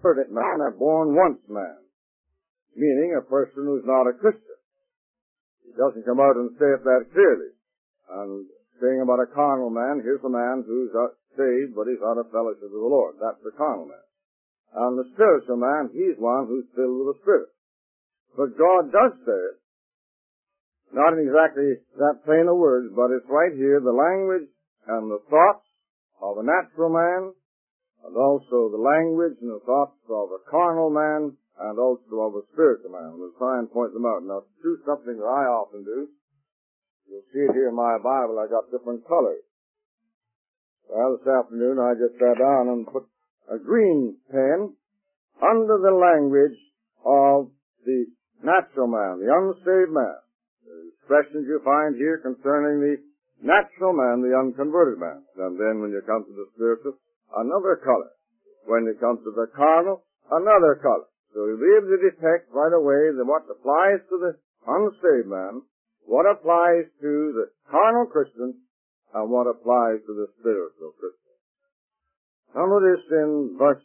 man, a born once man, meaning a person who's not a Christian. He doesn't come out and say it that clearly. And saying about a carnal man, here's a man who's saved, but he's out of fellowship with the Lord. That's the carnal man. And the spiritual man, he's one who's filled with the Spirit. But God does say it, not in exactly that plain of words, but it's right here, the language and the thoughts of a natural man, and also the language and the thoughts of a carnal man, and also of a spiritual man. We'll try and point them out. Now, to do something that I often do, you'll see it here in my Bible, I got different colors. Well, this afternoon I just sat down and put a green pen under the language of the natural man, the unsaved man. The expressions you find here concerning the natural man, the unconverted man. And then when you come to the spiritual, another color. When you come to the carnal, another color. So you'll be able to detect right away that what applies to the unsaved man, what applies to the carnal Christian, and what applies to the spiritual Christian. Now notice in verse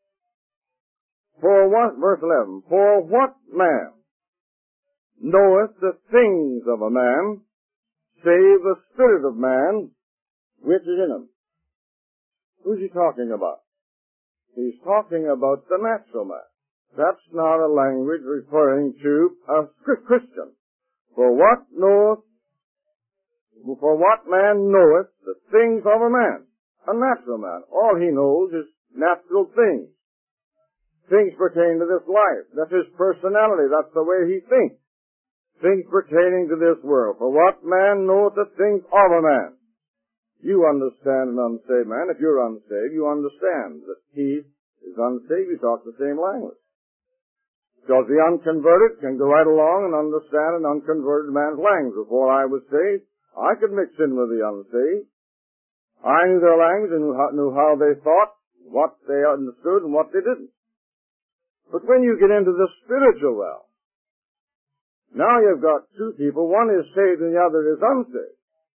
11, for what man knoweth the things of a man, save the spirit of man which is in him? Who's he talking about? He's talking about the natural man. That's not a language referring to a Christian. For what man knoweth the things of a man? A natural man. All he knows is natural things. Things pertaining to this life. That's his personality. That's the way he thinks. Things pertaining to this world. For what man knoweth the things of a man? You understand an unsaved man. If you're unsaved, you understand that he is unsaved. You talk the same language. Because the unconverted can go right along and understand an unconverted man's language. Before I was saved, I could mix in with the unsaved. I knew their language and knew how they thought, what they understood and what they didn't. But when you get into the spiritual realm, now you've got two people. One is saved and the other is unsaved.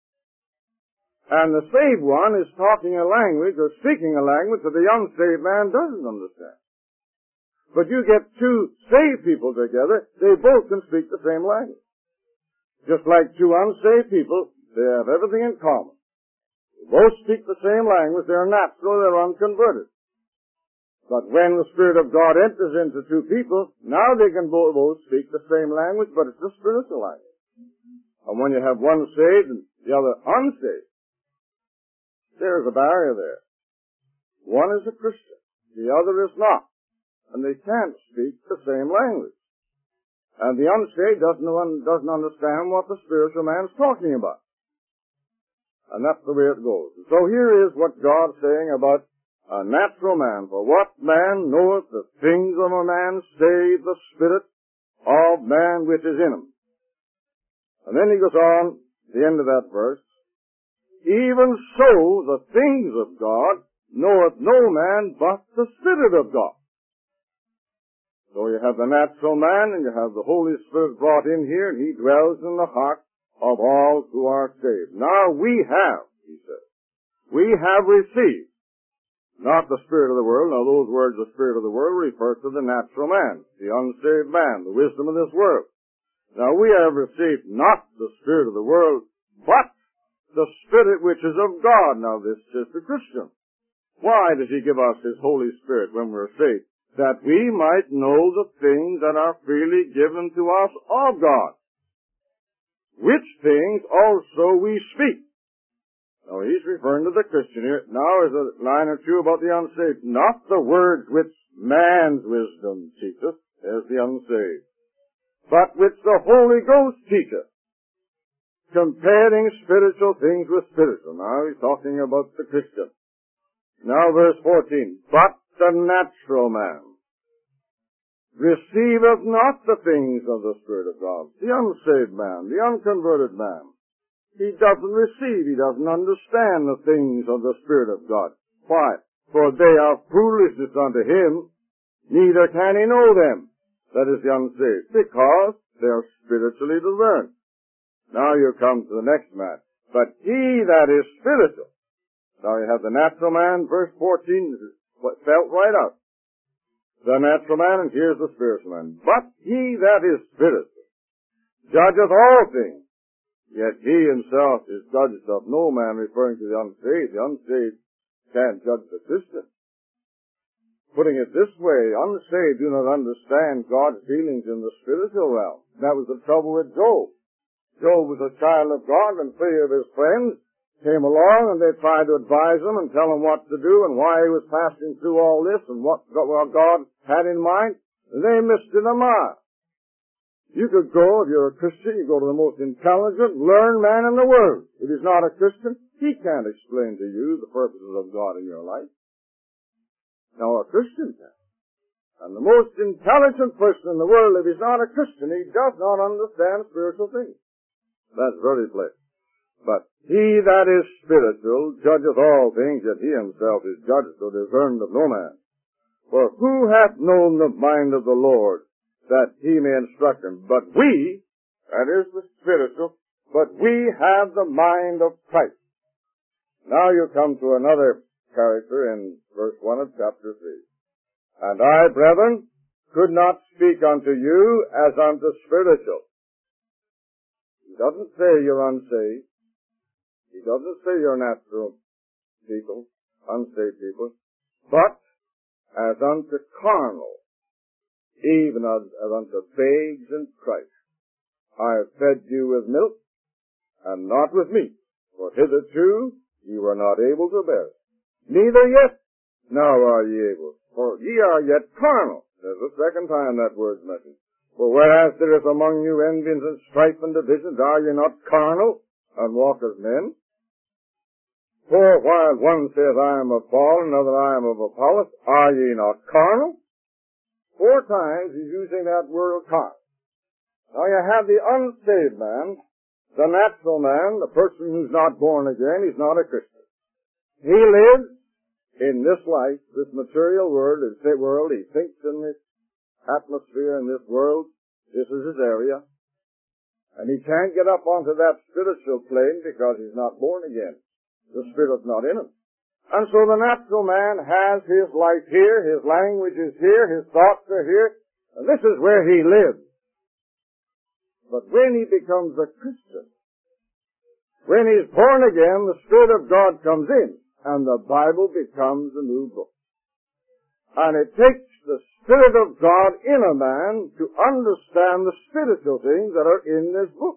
And the saved one is talking a language or speaking a language that the unsaved man doesn't understand. But you get two saved people together, they both can speak the same language. Just like two unsaved people, they have everything in common. They both speak the same language, they're natural, they're unconverted. But when the Spirit of God enters into two people, now they can both speak the same language, but it's a spiritual language. And when you have one saved and the other unsaved, there's a barrier there. One is a Christian, the other is not. And they can't speak the same language. And the unsaved doesn't understand what the spiritual man is talking about. And that's the way it goes. And so here is what God's saying about a natural man. For what man knoweth the things of a man, save the spirit of man which is in him? And then he goes on, the end of that verse, even so the things of God knoweth no man but the Spirit of God. So you have the natural man and you have the Holy Spirit brought in here, and he dwells in the heart of all who are saved. Now we have, he says, we have received, not the spirit of the world. Now those words, the spirit of the world, refer to the natural man, the unsaved man, the wisdom of this world. Now we have received not the spirit of the world, but the Spirit which is of God. Now this is the Christian. Why does he give us his Holy Spirit when we're saved? That we might know the things that are freely given to us of God, which things also we speak. Now he's referring to the Christian here. Now there's a line or two about the unsaved. Not the words which man's wisdom teacheth, as the unsaved, but which the Holy Ghost teacheth, comparing spiritual things with spiritual. Now he's talking about the Christian. Now verse 14. But the natural man receiveth not the things of the Spirit of God. The unsaved man, the unconverted man, he doesn't receive, he doesn't understand the things of the Spirit of God. Why? For they are foolishness unto him, neither can he know them. That is the unsaved. Because they are spiritually discerned. Now you come to the next man. But he that is spiritual. Now you have the natural man, verse 14, felt right out. the natural man, and here's the spiritual man. But he that is spiritual judgeth all things, yet he himself is judged of no man, referring to the unsaved. The unsaved can't judge the Christian. Putting it this way, unsaved do not understand God's dealings in the spiritual realm. That was the trouble with Job. Job was a child of God, and three of his friends came along, and they tried to advise him and tell him what to do and why he was passing through all this and what God had in mind. And they missed it a mile. You could go, if you're a Christian, you go to the most intelligent, learned man in the world. If he's not a Christian, he can't explain to you the purposes of God in your life. Now, a Christian can. And the most intelligent person in the world, if he's not a Christian, he does not understand spiritual things. That's very plain. But he that is spiritual judgeth all things, yet he himself is judged or discerned of no man. For who hath known the mind of the Lord, that he may instruct him? But we, that is the spiritual, but we have the mind of Christ. Now you come to another character in verse 1 of chapter 3. And I, brethren, could not speak unto you as unto spiritual. He doesn't say you're unsaved. He doesn't say you're natural people, unsaved people, but as unto carnal, even as unto babes in Christ. I have fed you with milk, and not with meat, for hitherto ye were not able to bear it. Neither yet now are ye able, for ye are yet carnal. There's the second time that word's mentioned. For whereas there is among you envyings and strife and divisions, are ye not carnal, and walk as men? For while one saith, I am of Paul, another, I am of Apollos, are ye not carnal? 4 times he's using that word carnal. Now you have the unsaved man, the natural man, the person who's not born again, he's not a Christian. He lives in this life, this material world, he thinks in this atmosphere, in this world. This is his area. And he can't get up onto that spiritual plane because he's not born again. The Spirit's not in him. And so the natural man has his life here, his language is here, his thoughts are here, and this is where he lives. But when he becomes a Christian, when he's born again, the Spirit of God comes in, and the Bible becomes a new book. And it takes the Spirit of God in a man to understand the spiritual things that are in this book.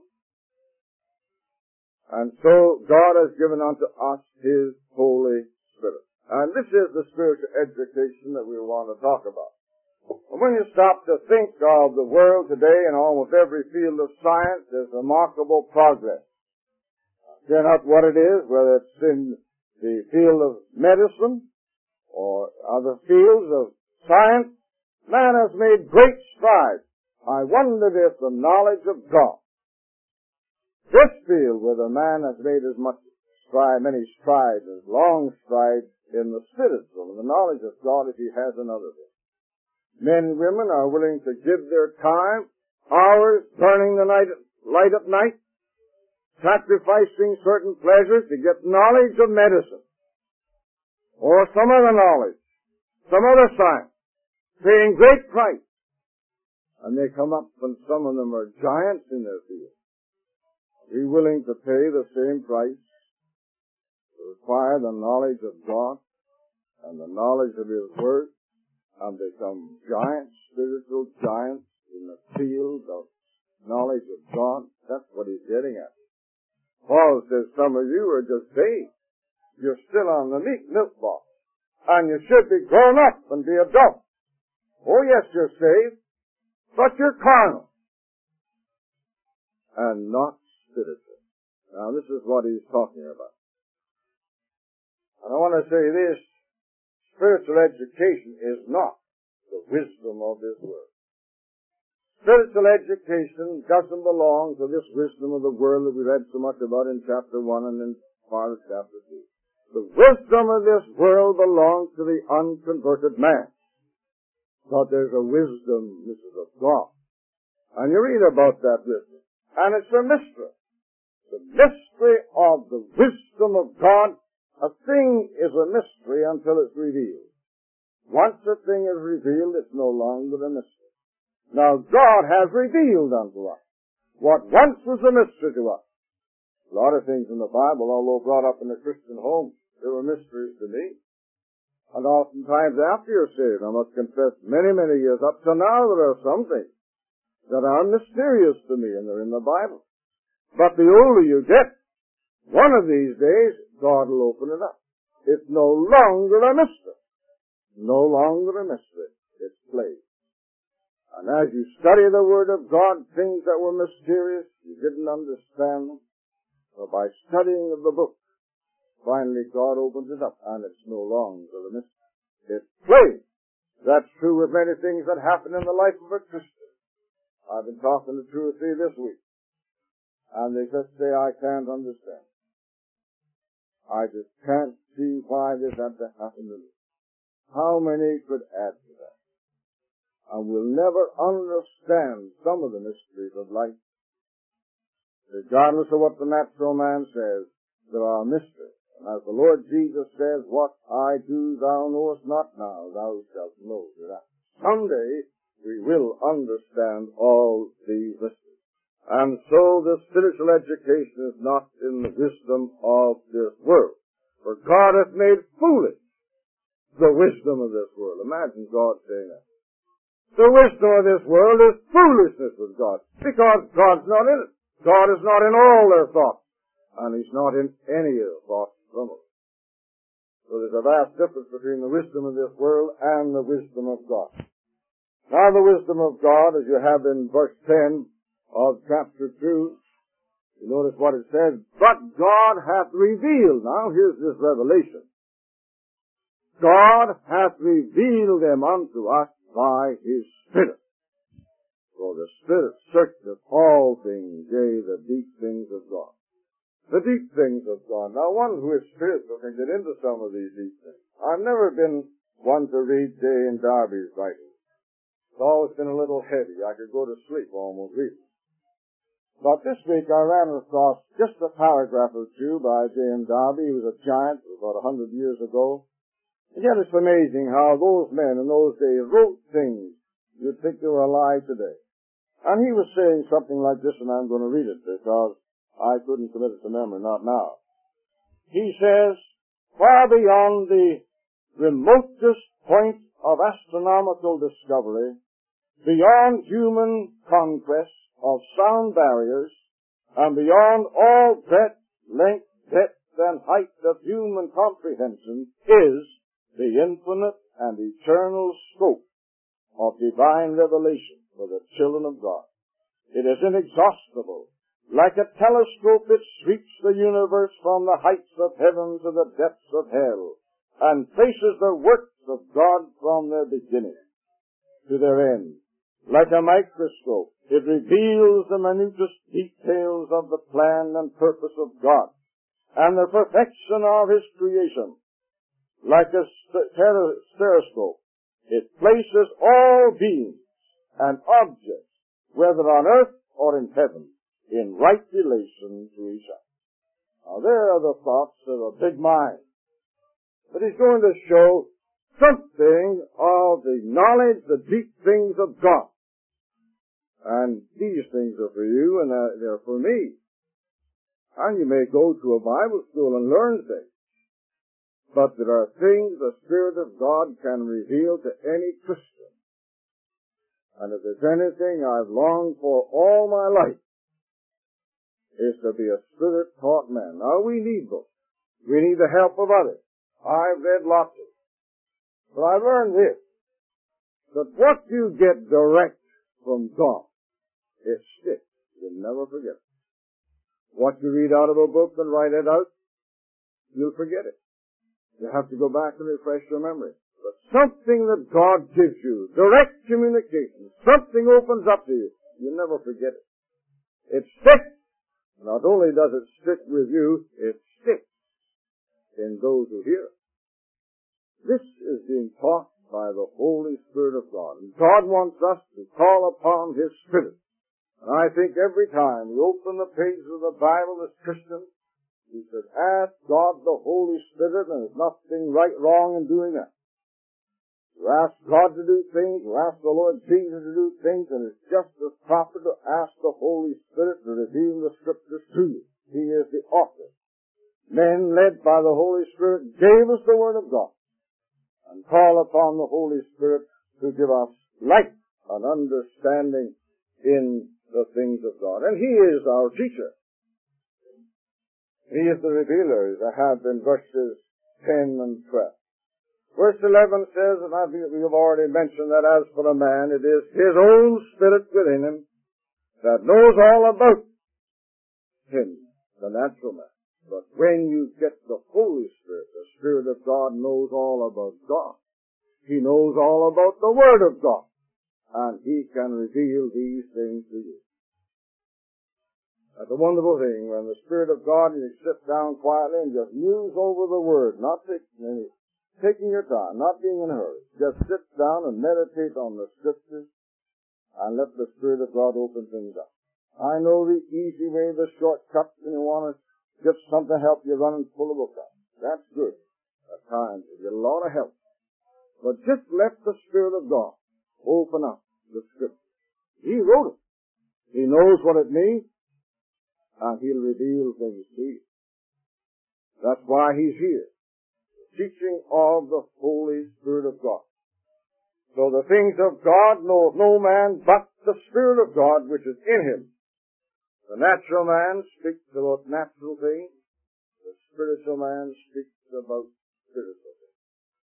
And so God has given unto us His Holy Spirit. And this is the spiritual education that we want to talk about. When you stop to think of the world today in almost every field of science, there's remarkable progress. Care not what it is, whether it's in the field of medicine or other fields of science, man has made great strides. I wonder if the knowledge of God, this field where the man has made as many strides, as long strides in the spiritual and the knowledge of God as he has in other things. Men and women are willing to give their time, hours, burning the light at night, sacrificing certain pleasures to get knowledge of medicine, or some other knowledge, some other science, paying great price. And they come up, and some of them are giants in their field. Are we willing to pay the same price to acquire the knowledge of God and the knowledge of His Word and become giants, spiritual giants in the field of knowledge of God? That's what he's getting at. Paul says some of you are just babes. You're still on the milk box. And you should be grown up and be adults. Oh yes, you're saved, but you're carnal and not spiritual. Now this is what he's talking about. And I want to say this, spiritual education is not the wisdom of this world. Spiritual education doesn't belong to this wisdom of the world that we read so much about in chapter 1 and in part of chapter 2. The wisdom of this world belongs to the unconverted man. But there's a wisdom, this is of God. And you read about that wisdom. And it's a mystery. The mystery of the wisdom of God. A thing is a mystery until it's revealed. Once a thing is revealed, it's no longer a mystery. Now, God has revealed unto us what once was a mystery to us. A lot of things in the Bible, although brought up in a Christian home, they were mysteries to me. And oftentimes after you're saved, I must confess, many, many years up to now, there are some things that are mysterious to me, and they're in the Bible. But the older you get, one of these days, God will open it up. It's no longer a mystery. No longer a mystery. It's plain. And as you study the Word of God, things that were mysterious, you didn't understand them, so by studying of the book, finally God opens it up, and it's no longer a mystery. It's plain. That's true with many things that happen in the life of a Christian. I've been talking to 2 or 3 this week, and they just say, I can't understand. I just can't see why this had to happen to me. How many could add to that? And we'll never understand some of the mysteries of life. Regardless of what the natural man says, there are mysteries. And as the Lord Jesus says, what I do thou knowest not now, thou shalt know hereafter. Someday we will understand all these mysteries. And so the spiritual education is not in the wisdom of this world. For God hath made foolish the wisdom of this world. Imagine God saying that. The wisdom of this world is foolishness with God, because God's not in it. God is not in all their thoughts, and He's not in any of their thoughts from us. So there's a vast difference between the wisdom of this world and the wisdom of God. Now the wisdom of God, as you have in verse 10 of chapter 2, you notice what it says, but God hath revealed. Now here's this revelation. God hath revealed them unto us by His Spirit. For the Spirit searcheth all things, yea, the deep things of God. The deep things of God. Now one who is spiritual can get into some of these deep things. I've never been one to read Day and Darby's writing. It's always been a little heavy. I could go to sleep almost reading. But this week I ran across just a paragraph or 2 by Day and Darby. He was a giant about 100 years ago. And yet it's amazing how those men in those days wrote things you'd think they were alive today. And he was saying something like this, and I'm going to read it because I couldn't commit it to memory, not now. He says, far beyond the remotest point of astronomical discovery, beyond human conquest of sound barriers, and beyond all breadth, length, depth, and height of human comprehension is the infinite and eternal scope of divine revelation for the children of God. It is inexhaustible. Like a telescope, it sweeps the universe from the heights of heaven to the depths of hell, and traces the works of God from their beginning to their end. Like a microscope, it reveals the minutest details of the plan and purpose of God, and the perfection of His creation. Like a stereoscope, it places all beings and objects, whether on earth or in heaven, in right relation to each other. Now there are the thoughts of a big mind. But he's going to show something of the knowledge, the deep things of God. And these things are for you and they're for me. And you may go to a Bible school and learn things. But there are things the Spirit of God can reveal to any Christian. And if there's anything I've longed for all my life, is to be a Spirit-taught man. Now we need books. We need the help of others. I've read lots of them. But I've learned this, that what you get direct from God, it sticks. You'll never forget it. What you read out of a book and write it out, you'll forget it. You have to go back and refresh your memory. But something that God gives you, direct communication, something opens up to you, you'll never forget it. It sticks. Not only does it stick with you, it sticks in those who hear it. This is being taught by the Holy Spirit of God. And God wants us to call upon His Spirit. And I think every time we open the pages of the Bible as Christians, we should ask God the Holy Spirit, and there's nothing wrong in doing that. To You ask God to do things, you ask the Lord Jesus to do things, and it's just as proper to ask the Holy Spirit to reveal the Scriptures to you. He is the author. Men led by the Holy Spirit gave us the Word of God, and call upon the Holy Spirit to give us light and understanding in the things of God. And He is our teacher. He is the revealer, as I have in verses 10 and 12. Verse 11 says, and we have already mentioned that as for a man, it is his own spirit within him that knows all about him, the natural man. But when you get the Holy Spirit, the Spirit of God knows all about God. He knows all about the Word of God. And He can reveal these things to you. That's a wonderful thing when the Spirit of God, you sit down quietly and just muse over the Word, not taking your time, not being in a hurry. Just sit down and meditate on the Scriptures and let the Spirit of God open things up. I know the easy way, the shortcut, and you want to get something to help you run and pull a book up. That's good. At times you get a lot of help. But just let the Spirit of God open up the Scriptures. He wrote it. He knows what it means, and He'll reveal things to you. That's why He's here. Teaching of the Holy Spirit of God. So the things of God knows no man but the Spirit of God which is in him. The natural man speaks about natural things. The spiritual man speaks about spiritual things.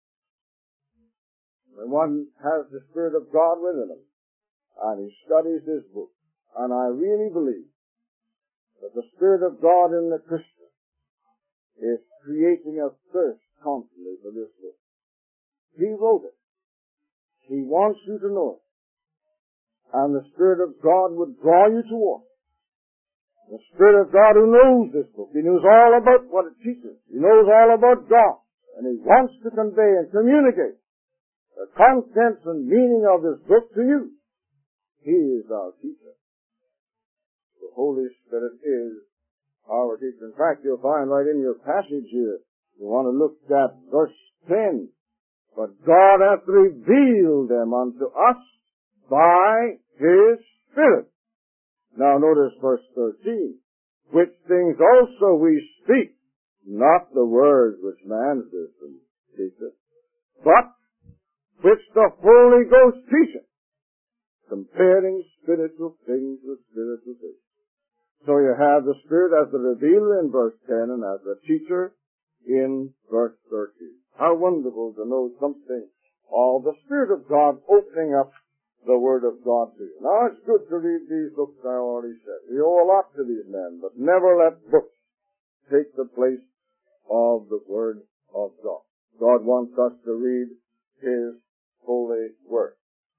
When one has the Spirit of God within him, and he studies this book, and I really believe that the Spirit of God in the Christian is creating a thirst constantly for this book. He wrote it. He wants you to know it. And the Spirit of God would draw you toward it. The Spirit of God who knows this book. He knows all about what it teaches. He knows all about God. And He wants to convey and communicate the contents and meaning of this book to you. He is our teacher. The Holy Spirit is our teacher. In fact, you'll find right in your passage here, you want to look at verse 10. But God hath revealed them unto us by His Spirit. Now notice verse 13. Which things also we speak, not the words which man's wisdom teacheth, but which the Holy Ghost teacheth, comparing spiritual things with spiritual things. So you have the Spirit as the revealer in verse 10 and as the teacher in verse 13. How wonderful to know something of the Spirit of God opening up the Word of God to you. Now, it's good to read these books, I already said. We owe a lot to these men, but never let books take the place of the Word of God. God wants us to read His holy Word.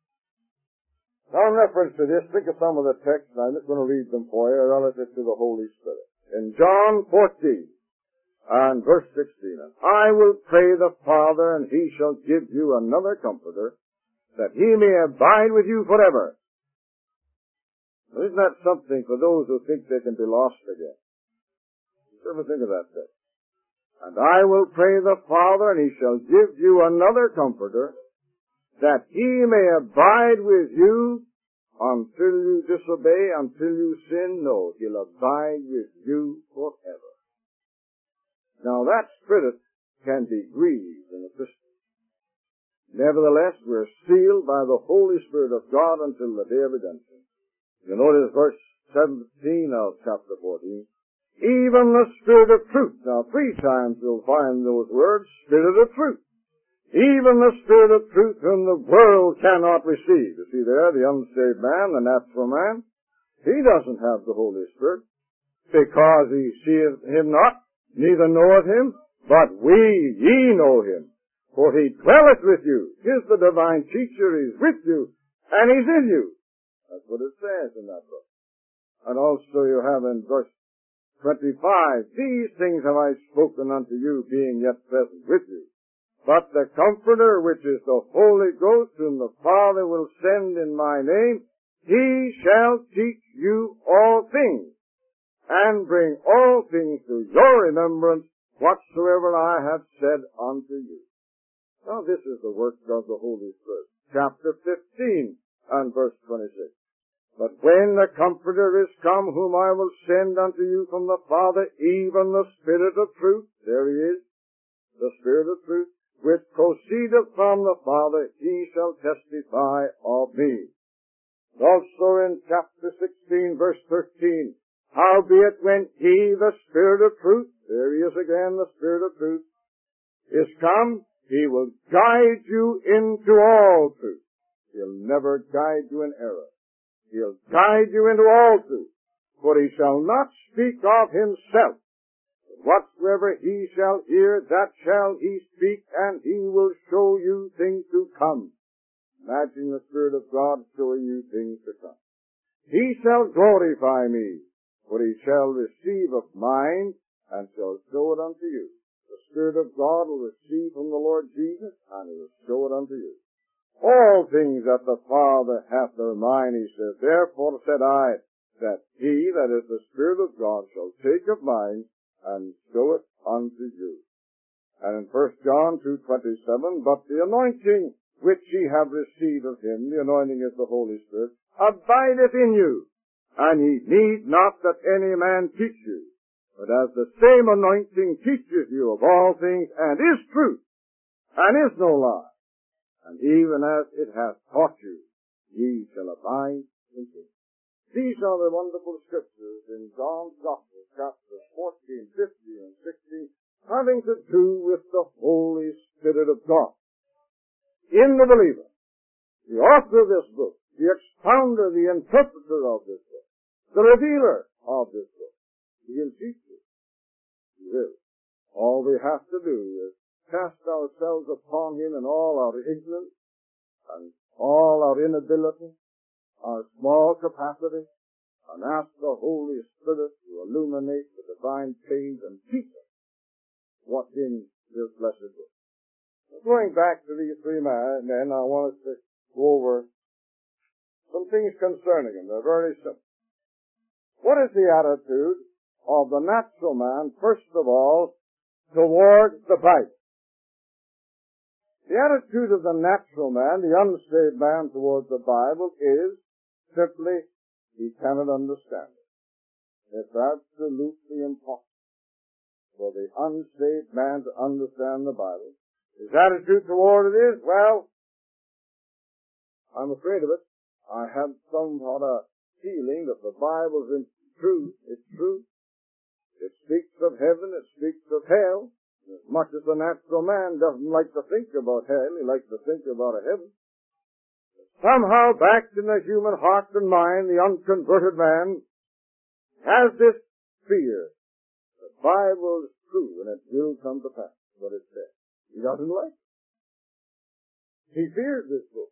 Now, in reference to this, think of some of the texts, and I'm just going to read them for you relative to the Holy Spirit. In John 14 and verse 16, I will pray the Father, and He shall give you another Comforter, that He may abide with you forever. Now, isn't that something for those who think they can be lost again? Just ever think of that text. And I will pray the Father, and He shall give you another Comforter, that He may abide with you until you disobey, until you sin. No, He'll abide with you forever. Now that Spirit can be grieved in a Christian. Nevertheless, we're sealed by the Holy Spirit of God until the day of redemption. You notice verse 17 of chapter 14. Even the Spirit of truth. Now, 3 times you'll find those words, Spirit of truth. Even the Spirit of truth whom the world cannot receive. You see there, the unsaved man, the natural man, he doesn't have the Holy Spirit, because he seeth Him not, neither knoweth Him, but ye know Him. For He dwelleth with you. He's the divine teacher. He's with you. And He's in you. That's what it says in that book. And also you have in verse 25, these things have I spoken unto you, being yet present with you. But the Comforter, which is the Holy Ghost, whom the Father will send in my name, He shall teach you all things, and bring all things to your remembrance, whatsoever I have said unto you. Now this is the work of the Holy Spirit. Chapter 15 and verse 26. But when the Comforter is come, whom I will send unto you from the Father, even the Spirit of truth, there he is, the Spirit of truth, which proceedeth from the Father, he shall testify of me. Also in chapter 16, verse 13, howbeit when he, the Spirit of truth, there he is again, the Spirit of truth, is come, he will guide you into all truth. He'll never guide you in error. He'll guide you into all truth. For he shall not speak of himself. But whatsoever he shall hear, that shall he speak, and he will show you things to come. Imagine the Spirit of God showing you things to come. He shall glorify me, for he shall receive of mine, and shall show it unto you. The Spirit of God will receive from the Lord Jesus, and he will show it unto you. All things that the Father hath are mine, he says. Therefore said I, that he, that is the Spirit of God, shall take of mine, and show it unto you. And in 1 John 2:27, but the anointing which ye have received of him, the anointing is the Holy Spirit, abideth in you, and ye need not that any man teach you. But as the same anointing teacheth you of all things, and is truth, and is no lie, and even as it hath taught you, ye shall abide in him. These are the wonderful scriptures in John's Gospel, chapters 14, 15, and 16, having to do with the Holy Spirit of God in the believer. The author of this book, the expounder, the interpreter of this book, the revealer of this book, he will teach you. He will. All we have to do is cast ourselves upon him in all our ignorance and all our inability, our small capacity, and ask the Holy Spirit to illuminate the divine page and teach us what's in this blessed book. Going back to these three men, I want us to go over some things concerning them. They're very simple. What is the attitude of the natural man, first of all, toward the Bible? The attitude of the natural man, the unsaved man towards the Bible, is simply he cannot understand it. It's absolutely impossible for the unsaved man to understand the Bible. His attitude toward it is, well, I'm afraid of it. I have somewhat a feeling that the Bible's in truth. It's true. It speaks of heaven. It speaks of hell. As much as the natural man doesn't like to think about hell, he likes to think about a heaven. Somehow, back in the human heart and mind, the unconverted man has this fear. The Bible is true, and it will come to pass, what it says. He doesn't like it. He fears this book.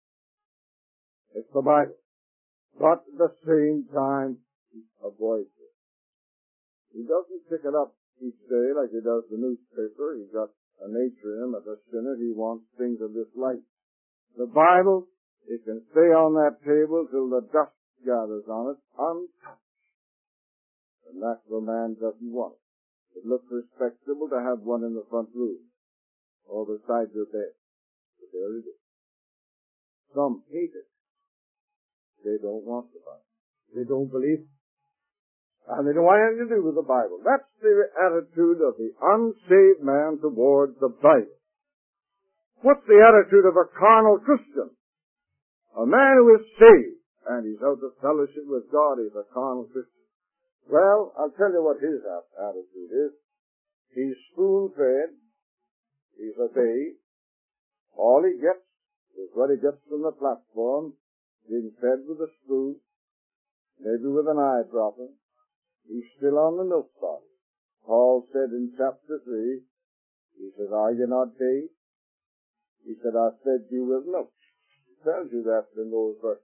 It's the Bible. But at the same time, he avoids it. He doesn't pick it up each day like he does the newspaper. He's got a nature in him. As a sinner, he wants things of this life. The Bible, it can stay on that table till the dust gathers on it, untouched. The natural man doesn't want it. It looks respectable to have one in the front room or beside your bed. But there it is. Some hate it. They don't want the Bible. They don't believe it. And they don't want anything to do with the Bible. That's the attitude of the unsaved man towards the Bible. What's the attitude of a carnal Christian? A man who is saved, and he's out of fellowship with God, is a carnal Christian. Well, I'll tell you what his attitude is. He's spoon-fed. He's a babe. All he gets is what he gets from the platform, being fed with a spoon, maybe with an eyedropper. He's still on the milk bottle. Paul said in chapter 3, he said, are you not babes? He said, I fed you with milk. He tells you that in those verses.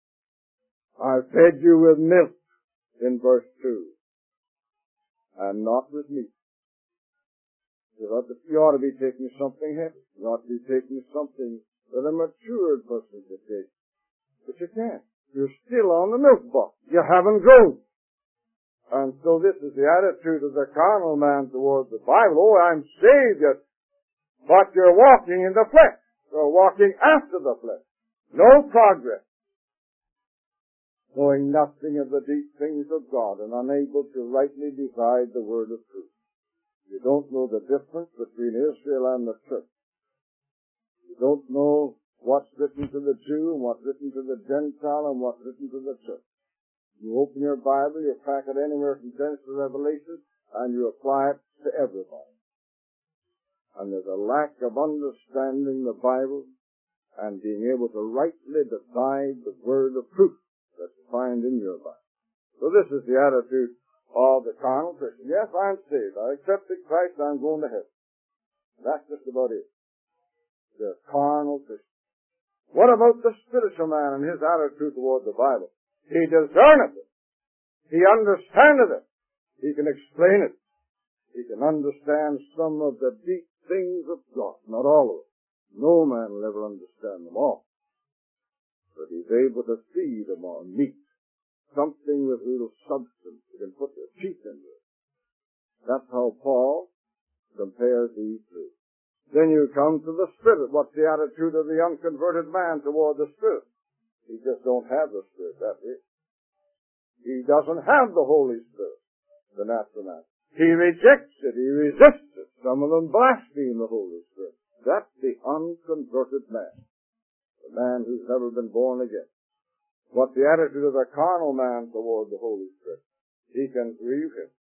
I fed you with milk in verse 2, and not with meat. You ought to be taking something heavy. You ought to be taking something that a matured person could take. But you can't. You're still on the milk bottle. You haven't grown. And so this is the attitude of the carnal man towards the Bible. Oh, I'm saved, yet But you're walking in the flesh. You're walking after the flesh. No progress. Knowing nothing of the deep things of God and unable to rightly divide the word of truth. You don't know the difference between Israel and the church. You don't know what's written to the Jew and what's written to the Gentile and what's written to the church. You open your Bible, you crack it anywhere from Genesis to Revelation, and you apply it to everybody. And there's a lack of understanding the Bible and being able to rightly divide the word of truth that you find in your Bible. So this is the attitude of the carnal Christian. Yes, I'm saved. I accepted Christ. I'm going to heaven. That's just about it. The carnal Christian. What about the spiritual man and his attitude toward the Bible? He discerneth it. He understandeth it. He can explain it. He can understand some of the deep things of God. Not all of them. No man will ever understand them all. But he's able to see them on meat. Something with real substance. You can put your teeth into it. That's how Paul compares these two. Then you come to the Spirit. What's the attitude of the unconverted man toward the Spirit? He just don't have the Spirit, that's it. He doesn't have the Holy Spirit, the natural man. He rejects it. He resists it. Some of them blaspheme the Holy Spirit. That's the unconverted man. The man who's never been born again. What's the attitude of the carnal man toward the Holy Spirit? He can grieve him.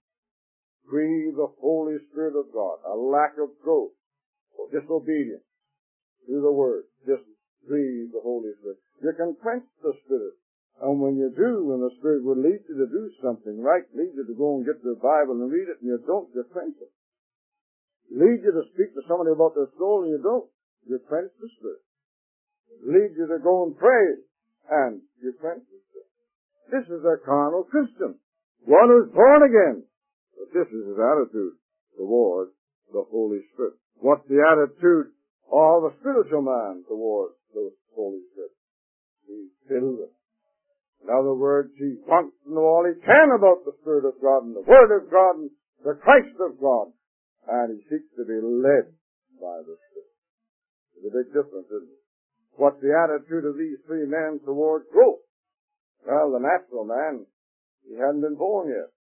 Grieve the Holy Spirit of God. A lack of growth or disobedience to the Word. Just grieve the Holy Spirit. You can quench the Spirit. And when you do, when the Spirit will lead you to do something right, lead you to go and get the Bible and read it, and you don't, you quench it. Lead you to speak to somebody about their soul, and you don't, you quench the Spirit. Lead you to go and pray, and you quench the Spirit. This is a carnal Christian, one who's born again. But this is his attitude toward the Holy Spirit. What's the attitude of a spiritual man toward the Holy Spirit? He's filled with it. In other words, he wants to know all he can about the Spirit of God and the Word of God and the Christ of God. And he seeks to be led by the Spirit. There's a big difference, isn't it? What's the attitude of these three men toward growth? Well, the natural man, he hadn't been born yet.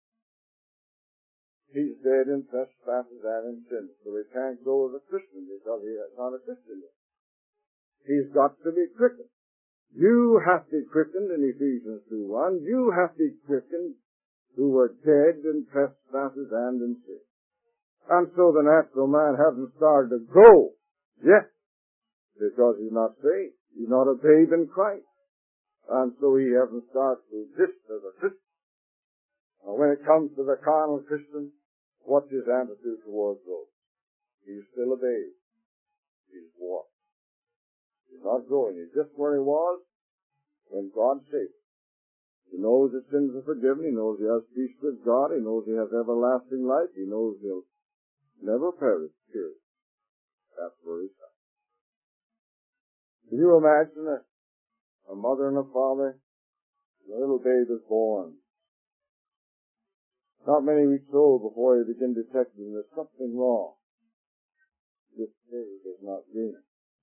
He's dead in trespasses and in sin, so he can't grow as a Christian because he is not a Christian yet. He's got to be quickened. You have to be quickened in Ephesians 2:1. You have to be quickened who were dead in trespasses and in sin. And so the natural man hasn't started to grow yet because he's not saved. He's not a babe in Christ. And so he hasn't started to exist as a Christian. Now, when it comes to the carnal Christian, what's his attitude towards growth? He's still a babe. He's walking. He's not growing. He's just where he was when God saved him. He knows his sins are forgiven. He knows he has peace with God. He knows he has everlasting life. He knows he'll never perish, period. That's where he's at. Can you imagine a mother and a father? The little babe is born. Not many weeks old before you begin detecting there's something wrong. This babe is not green.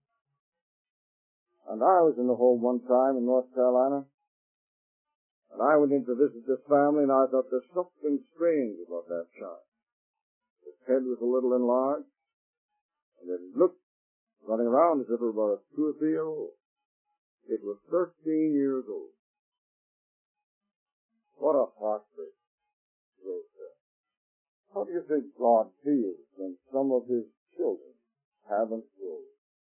And I was in the home one time in North Carolina, and I went in to visit this family, and I thought there's something strange about that child. His head was a little enlarged, and it looked running around as if it were about 2 or 3 years old. It was 13 years old. What a heartbreak. How do you think God feels when some of his children haven't grown?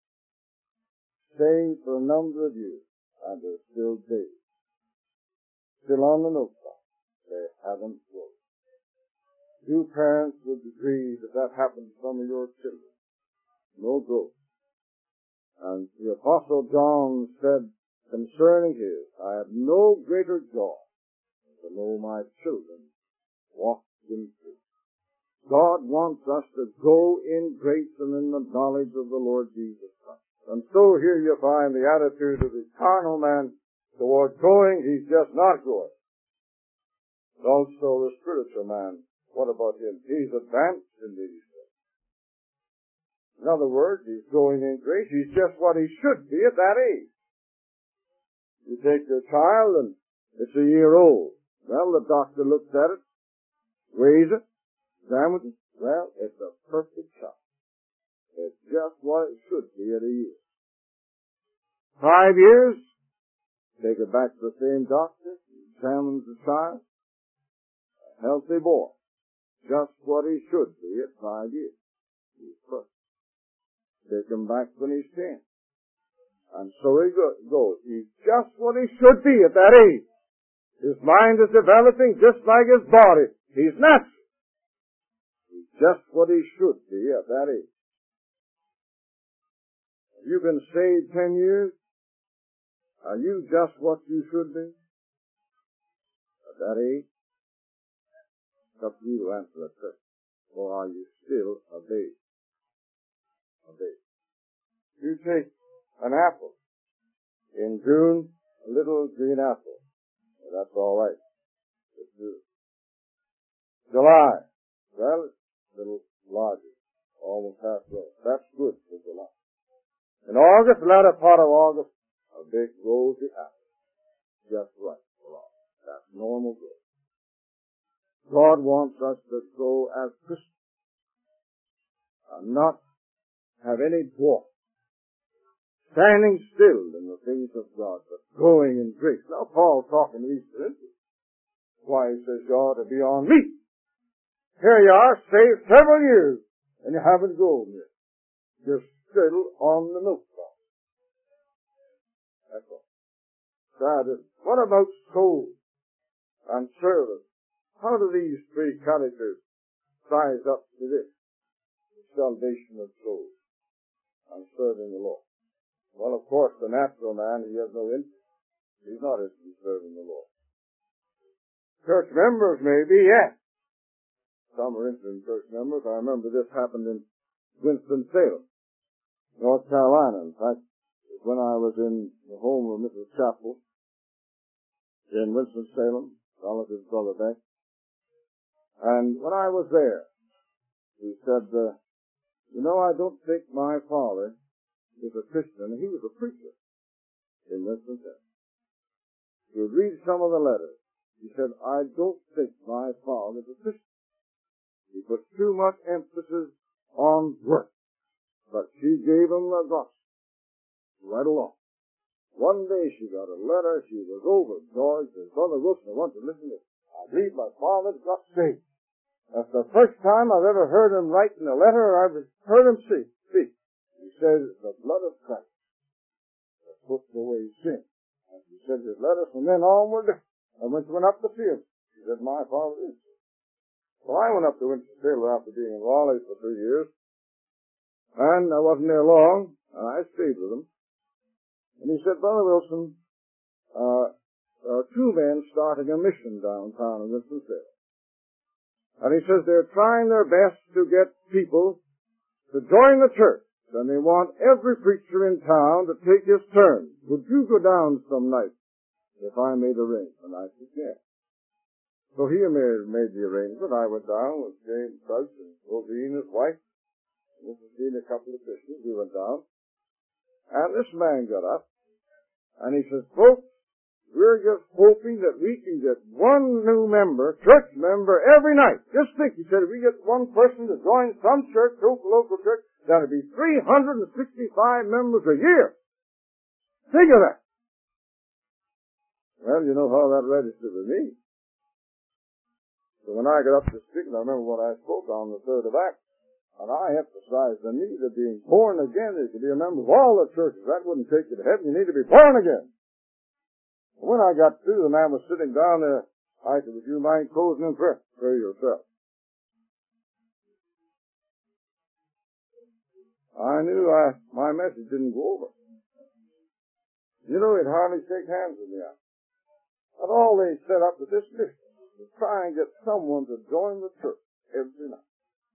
Saved for a number of years, and they're still babes. Still on the milkshop. They haven't grown. You parents would agree that happens to some of your children. No growth. And the Apostle John said concerning his, I have no greater joy than to know my children walk in truth. God wants us to grow in grace and in the knowledge of the Lord Jesus Christ. And so here you find the attitude of the carnal man toward growing. He's just not growing. And also the spiritual man, what about him? He's advanced in these things. In other words, he's growing in grace. He's just what he should be at that age. You take your child and it's a year old. Well, the doctor looks at it, weighs it, examines it. Well, it's a perfect child. It's just what it should be at a year. 5 years, take it back to the same doctor, examines the child. A healthy boy. Just what he should be at 5 years. He's perfect. Take him back when he's 10. And so he goes. He's just what he should be at that age. His mind is developing just like his body. He's natural. He's just what he should be at that age. Have you been saved 10 years? Are you just what you should be at that age? It's up to you to answer that question. Or are you still a babe? A babe. You take an apple. In June, a little green apple. Well, that's all right. It's June. July. Well, it's a little larger. Almost half grown. That's good for July. In August, the latter part of August, a big rosy apple. Just right for all. That's normal growth. God wants us to grow as Christians. And not have any dwarf. Standing still in the things of God, but growing in grace. Now Paul's talking to these Corinthians. Why he says you ought to be on meat. Here you are, saved several years, and you haven't grown yet. You're still on the milk box. That's all. Sad. What about soul and service? How do these three characters size up to this? The salvation of souls and serving the Lord. Well, of course, the natural man, he has no interest. He's not interested in serving the Lord. Church members, maybe, yes. Some are interested in church members. I remember this happened in Winston-Salem, North Carolina. In fact, when I was in the home of Mrs. Chappell in Winston-Salem, relative's brother Beck, and when I was there, he said, I don't think my father is a Christian. He was a preacher in Winston-Salem. He would read some of the letters. He said, I don't think my father is a Christian. He put too much emphasis on work. But she gave him the gospel right along. One day she got a letter. She was overjoyed. Said, Brother Wilson, I want to listen to this. I believe my father got saved. That's the first time I've ever heard him write in a letter or I've heard him speak. He says, the blood of Christ that puts away sin. And he said his letters from then onward, I went up to see him. He said, my father is. Well, I went up to Winston-Salem after being in Raleigh for 3 years. And I wasn't there long, and I stayed with him. And he said, Brother Wilson, there are 2 men starting a mission downtown in Winston-Salem. And he says they're trying their best to get people to join the church. And they want every preacher in town to take his turn. Would you go down some night if I made arrangement? I said, yes. So he made the arrangement. I went down with James Price and Rosine, his wife. This has been a couple of Christians. We went down. And this man got up. And he says, folks, we're just hoping that we can get one new member, church member, every night. Just think, he said, if we get one person to join some church, local church, that'll be 365 members a year. Think of that. Well, you know how that registered with me. So when I got up to speak, I remember what I spoke on the 3rd of Acts, and I emphasized the need of being born again. You could be a member of all the churches. That wouldn't take you to heaven. You need to be born again. When I got through, the man was sitting down there. I said, would you mind closing in prayer? Pray yourself. I knew my message didn't go over. You know, he'd hardly shake hands with me. But all they set up with this mission was try and get someone to join the church every night.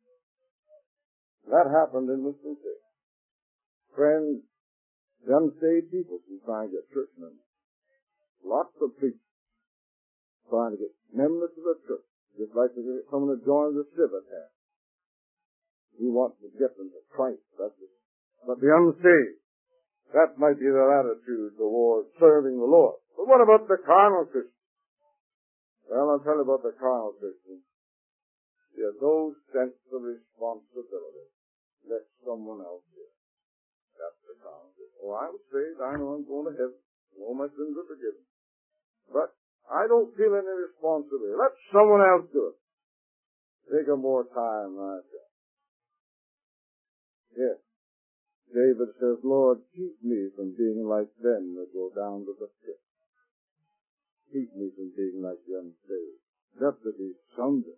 That happened in Winston-Salem. Friends, the unsaved people can try and get church members. Lots of preachers trying to get members of the church, just like to get someone to join the civic hat. He wants to get them to Christ. That's it. But the unsaved, that might be their attitude towards serving the Lord. But what about the carnal Christian? Well, I'll tell you about the carnal Christian. He has no sense of responsibility. Let someone else do it. That's the carnal Christian. Oh, I'm saved. I know I'm going to heaven. All my sins are forgiven. But I don't feel any responsibility. Let someone else do it. Take more time than I've got. Yes. David says, Lord, keep me from being like them that go down to the pit. Keep me from being like the unsaved. That would be something.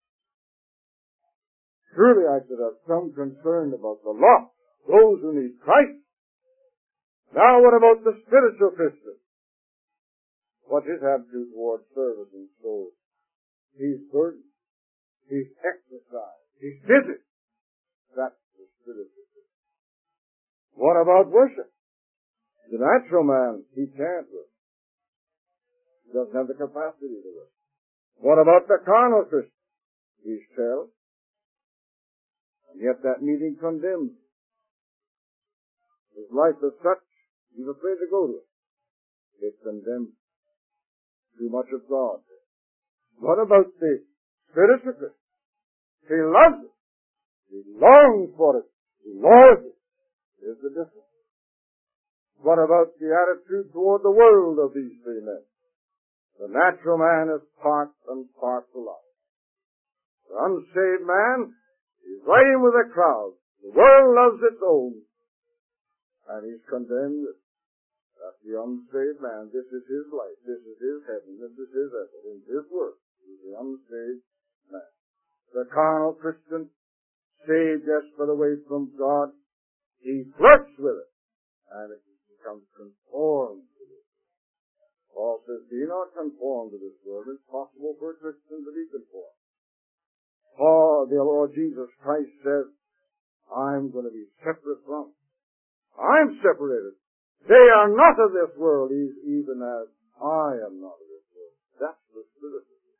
Surely I should have some concern about the lost, those who need Christ. Now what about the spiritual Christian? What's his attitude towards service and souls? He's burdened. He's exercised. He's busy. That's the spiritual Christian. What about worship? The natural man, he can't worship. He doesn't have the capacity to worship. What about the carnal Christian? He's careless. And yet that meeting condemns him. His life is such, he's afraid to go to it. It condemns him. Too much of God. What about the spiritual Christian? He loves it. He longs for it. He loves it. Here's the difference. What about the attitude toward the world of these three men? The natural man is part and parcel of it. The unsaved man is right in with the crowd. The world loves its own, and he's condemned it. That's the unsaved man. This is his life. This is his heaven. This is his effort. In his work, he's the unsaved man. The carnal Christian, saved just but away from God, he flirts with it, and it becomes conformed to it. Paul says, be not conformed to this world. It's possible for a Christian to be conformed. The Lord Jesus Christ says, I'm going to be separate from. I'm separated. They are not of this world, even as I am not of this world. That's the spirit.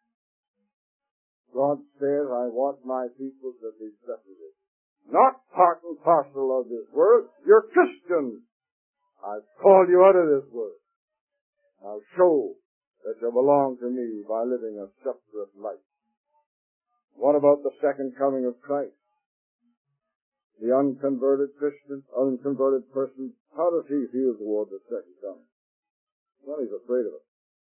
God says, I want my people to be separated. Not part and parcel of this world. You're Christians. I've called you out of this world. Now show that you belong to me by living a separate life. What about the second coming of Christ? The unconverted Christian, unconverted person, how does he feel toward the second coming? Well, he's afraid of it.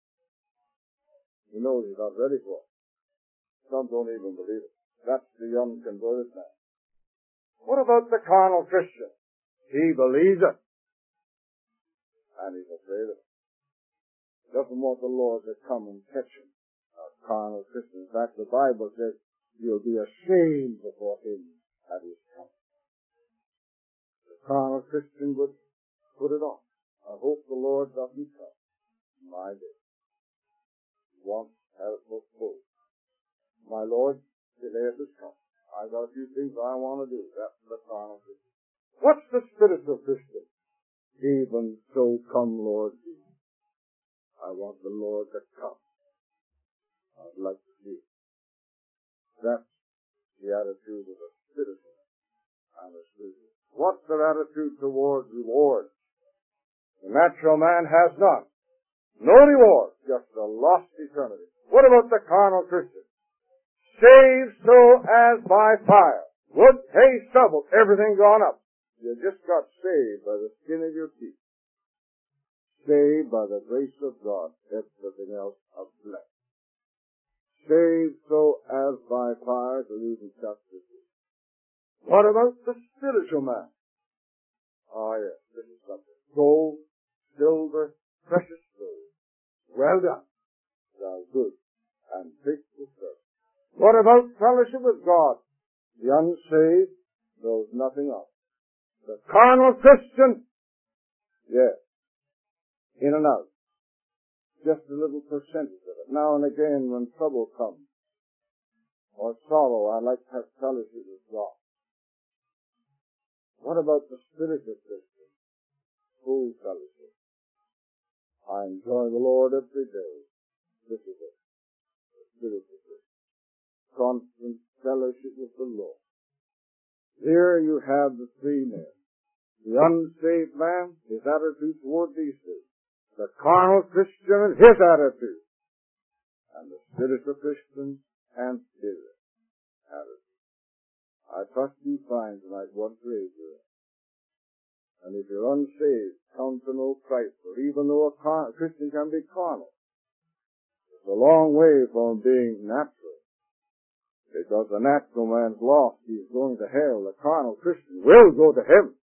He knows he's not ready for it. Some don't even believe it. That's the unconverted man. What about the carnal Christian? He believes it. And he's afraid of it. Doesn't want the Lord to come and catch him. A carnal Christian. In fact, the Bible says you'll be ashamed before him at his coming. The carnal Christian would put it off. I hope the Lord doesn't come my day. He wants to have it postponed. My Lord, today it has come. I got a few things I want to do. That's the carnal Christian. What's the spiritual Christian? Even so come, Lord Jesus. I want the Lord to come. I'd like to see it. That's the attitude of a spiritual and a spiritual. What's their attitude towards reward? The natural man has none. No reward, just a lost eternity. What about the carnal Christian? Saved so as by fire. Wood, hay, stubble, everything gone up. You just got saved by the skin of your teeth. Saved by the grace of God, everything else of flesh. Saved so as by fire to leave in chastity. What about the spiritual man? Oh yes, this is something. Gold, silver, precious gold. Well done, thou good and faithful servant. What about fellowship with God? The unsaved knows nothing of it. The carnal Christian, yes, in and out. Just a little percentage of it. Now and again when trouble comes, or sorrow, I like to have fellowship with God. What about the spiritual Christian? Full fellowship. I enjoy the Lord every day. This is it. The spiritual Christian. Constant fellowship with the Lord. Here you have the three men. The unsaved man, his attitude toward these things. The carnal Christian, his attitude. And the spiritual Christian and spirit attitude. I trust you find tonight what grade you're in. And if you're unsaved, come to know Christ. For even though a Christian can be carnal, it's a long way from being natural. Because the natural man's lost. He's going to hell. The carnal Christian will go to heaven.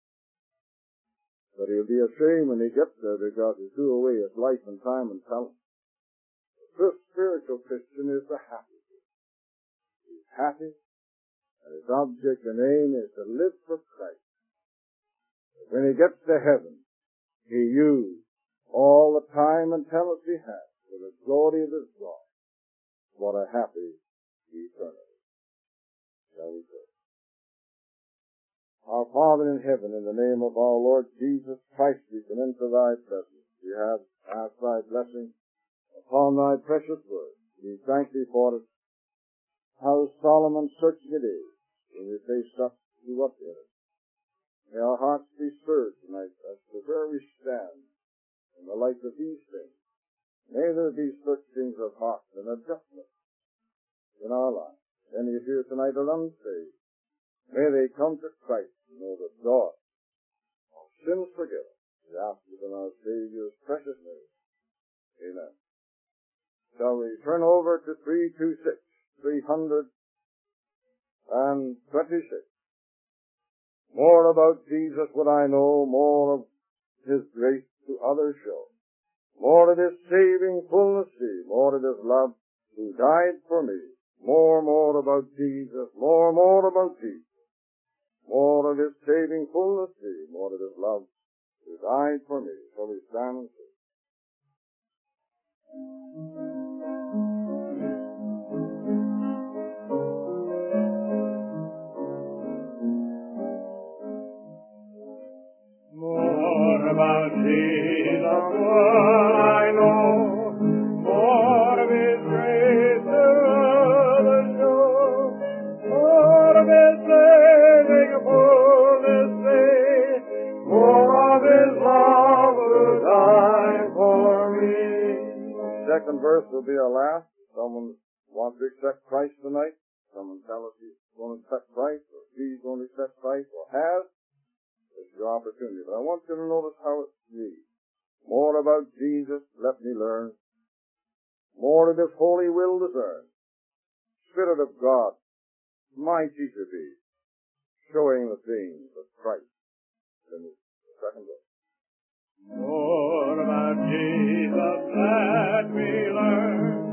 But he'll be ashamed when he gets there because he threw away his life and time and talent. The spiritual Christian is the happy Christian. He's happy, and his object and aim is to live for Christ. But when he gets to heaven, he used all the time and talent he has for the glory of his God. What a happy eternity. Shall we pray? Our Father in heaven, in the name of our Lord Jesus Christ, we come into thy presence. We have asked thy blessing upon thy precious word. We thank thee for it. How solemn and searching it is when we face up to what is. May our hearts be stirred tonight as to where we stand in the light of these things. May there be searchings of heart and adjustment in our lives. Any here tonight are unsaved. May they come to Christ and know that God, our sins forgiven. We ask it in our Savior's precious name. Amen. Shall we turn over to 326, 326. More about Jesus would I know, more of his grace to others show. More of his saving fullness see, more of his love who died for me. More about Jesus, more about Jesus. More of his saving fullness see, more of his love who died for me. Shall we stand and sing? More about Jesus will I know, more of his grace to others show, more of his saving fullness see, more of his love who died for me. Second verse will be our last. Someone wants to accept Christ tonight. Someone tell us he's going to accept Christ, or he's going to accept Christ, or has. It's your opportunity. But I want you to notice how it reads. More about Jesus, let me learn. More of his holy will discern. Spirit of God, my teacher be, showing the things of Christ. In the second verse. More about Jesus, let me learn.